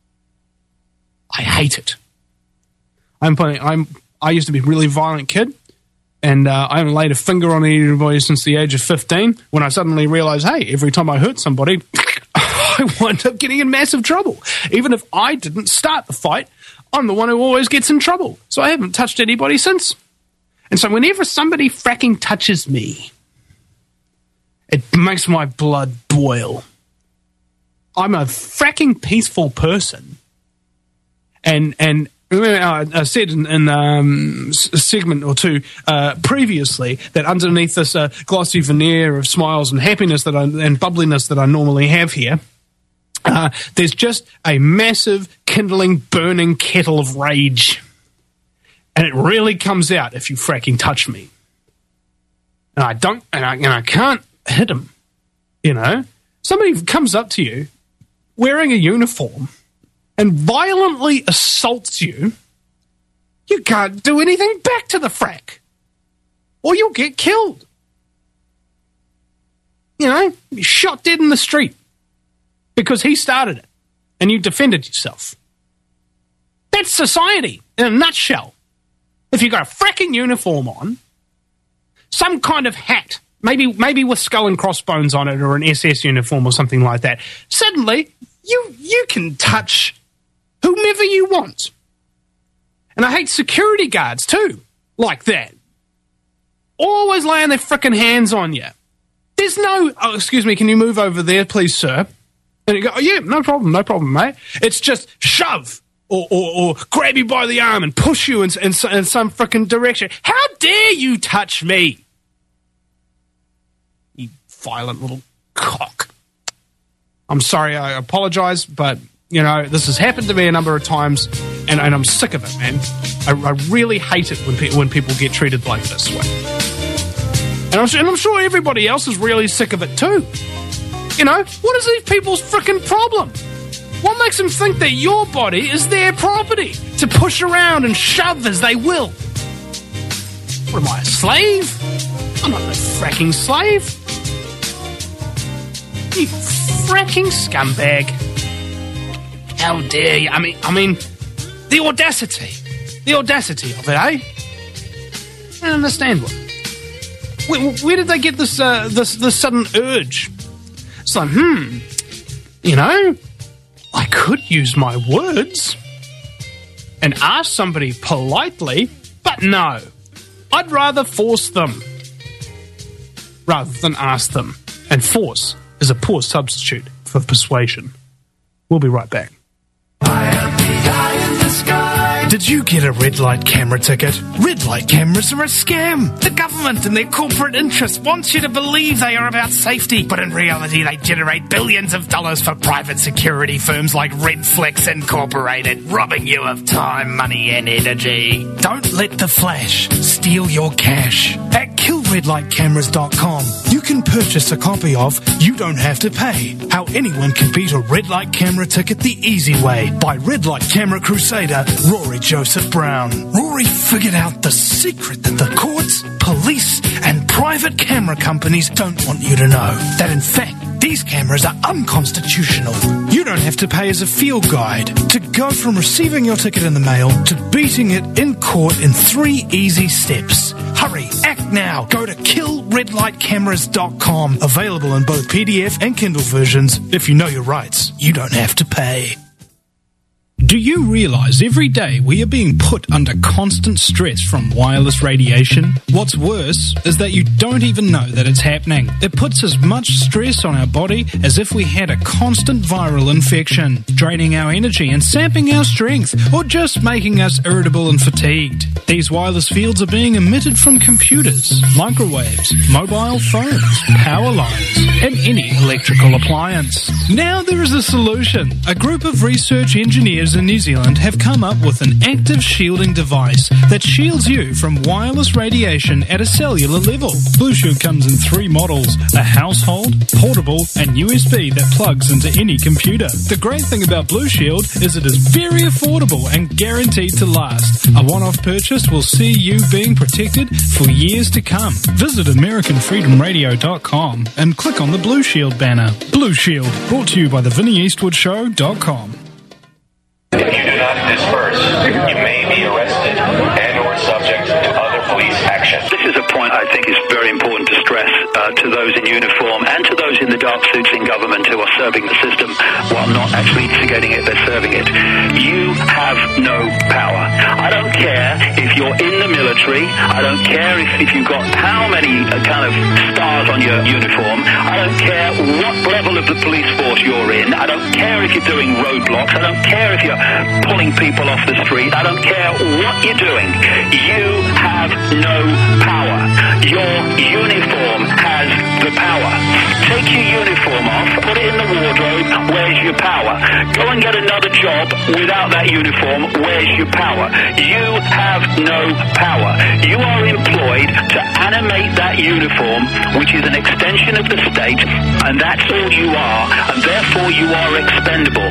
I hate it. I'm putting... I'm. I used to be a really violent kid. And uh, I haven't laid a finger on anybody since the age of fifteen, when I suddenly realised, hey, every time I hurt somebody, I wind up getting in massive trouble. Even if I didn't start the fight, I'm the one who always gets in trouble. So I haven't touched anybody since. And so whenever somebody fracking touches me, it makes my blood boil. I'm a fracking peaceful person. And... and I said in, in um, a segment or two uh, previously that underneath this uh, glossy veneer of smiles and happiness that I, and bubbliness that I normally have here, uh, there's just a massive, kindling, burning kettle of rage. And it really comes out if you fracking touch me. And I don't, and I, and I can't hit him, you know? Somebody comes up to you wearing a uniform and violently assaults you, you can't do anything back to the frack. Or you'll get killed. You know, you're shot dead in the street because he started it and you defended yourself. That's society in a nutshell. If you've got a fracking uniform on, some kind of hat, maybe maybe with skull and crossbones on it or an S S uniform or something like that, suddenly you you can touch whomever you want. And I hate security guards too, like that. Always laying their frickin' hands on you. There's no, oh, excuse me, can you move over there, please, sir? And you go, oh, yeah, no problem, no problem, mate. It's just shove or, or, or grab you by the arm and push you in, in, in some frickin' direction. How dare you touch me? You violent little cock. I'm sorry, I apologize, but... You know, this has happened to me a number of times, and, and I'm sick of it, man. I, I really hate it when, pe- when people get treated like this way. And I'm, and I'm sure everybody else is really sick of it too. You know, what is these people's frickin' problem? What makes them think that your body is their property to push around and shove as they will? What am I, a slave? I'm not no fracking slave. You fracking scumbag. How dare you? I mean, I mean, the audacity. The audacity of it, eh? I don't understand what. Where, where did they get this, uh, this, this sudden urge? It's like, hmm, you know, I could use my words and ask somebody politely, but no, I'd rather force them rather than ask them. And force is a poor substitute for persuasion. We'll be right back. Did you get a red light camera ticket? Red light cameras are a scam. The government and their corporate interests want you to believe they are about safety, but in reality they generate billions of dollars for private security firms like Redflex Incorporated, robbing you of time, money and energy. Don't let the flash steal your cash. At kill red light cameras dot com, you can purchase a copy of You Don't Have to Pay, How Anyone Can Beat a Red Light Camera Ticket the Easy Way, by Red Light Camera Crusader Rory Joseph Brown. Rory figured out the secret that the courts, police, and private camera companies don't want you to know. That in fact, these cameras are unconstitutional. You don't have to pay as a field guide to go from receiving your ticket in the mail to beating it in court in three easy steps. Hurry, act now. Go to kill red light cameras dot com. Available in both P D F and Kindle versions. If you know your rights, you don't have to pay. Do you realise every day we are being put under constant stress from wireless radiation? What's worse is that you don't even know that it's happening. It puts as much stress on our body as if we had a constant viral infection, draining our energy and sapping our strength, or just making us irritable and fatigued. These wireless fields are being emitted from computers, microwaves, mobile phones, power lines, and any electrical appliance. Now there is a solution. A group of research engineers in New Zealand have come up with an active shielding device that shields you from wireless radiation at a cellular level. Blue Shield comes in three models: a household, portable, and U S B that plugs into any computer. The great thing about Blue Shield is it is very affordable and guaranteed to last. A one-off purchase will see you being protected for years to come. Visit American Freedom Radio dot com and click on the Blue Shield banner. Blue Shield, brought to you by the Vinnie Eastwood Show dot com. If you do not disperse, you may be arrested and or subject to other police action. This is a point I think is very important to stress uh, to those in uniform and to those in the dark suits in government who are serving the system while not actually instigating it, they're serving it. You have no power. I don't care if you're in the military. I don't care if, if you've got how many uh, kind of stars on your uniform. I don't care what level of the police force you're in. I don't care if you're doing roadblocks. I don't care if you're pulling people off the street. I don't care what you're doing. You have no power. Your uniform has the power. Take your uniform off, put it in the wardrobe. Where's your power? Go and get another job without that uniform. Where's your power? You have no power. You are employed to animate that uniform, which is an extension of the state, and that's all you are, and therefore you are expendable.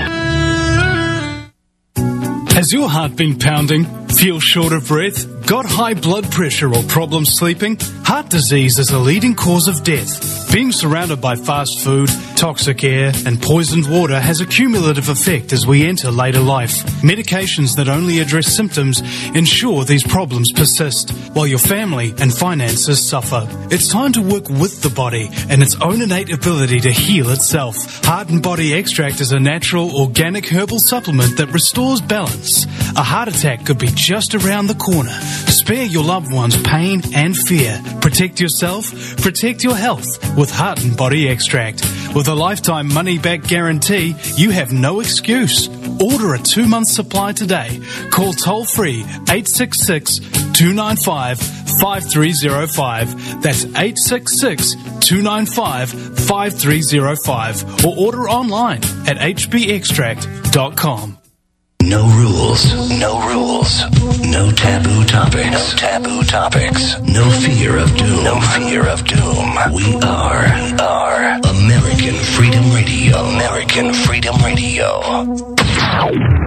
Has your heart been pounding? Feel short of breath? Got high blood pressure or problems sleeping? Heart disease is a leading cause of death. Being surrounded by fast food, toxic air, and poisoned water has a cumulative effect as we enter later life. Medications that only address symptoms ensure these problems persist, while your family and finances suffer. It's time to work with the body and its own innate ability to heal itself. Heart and Body Extract is a natural, organic herbal supplement that restores balance. A heart attack could be just around the corner. Spare your loved ones pain and fear. Protect yourself, protect your health with Heart and Body Extract. With a lifetime money-back guarantee, you have no excuse. Order a two-month supply today. Call toll-free eight six six, two nine five, five three zero five. That's eight six six, two nine five, five three zero five. Or order online at h b extract dot com. No rules. No rules. No taboo topics. No taboo topics. No fear of doom. No fear of doom. We are. We are American Freedom Radio. American Freedom Radio.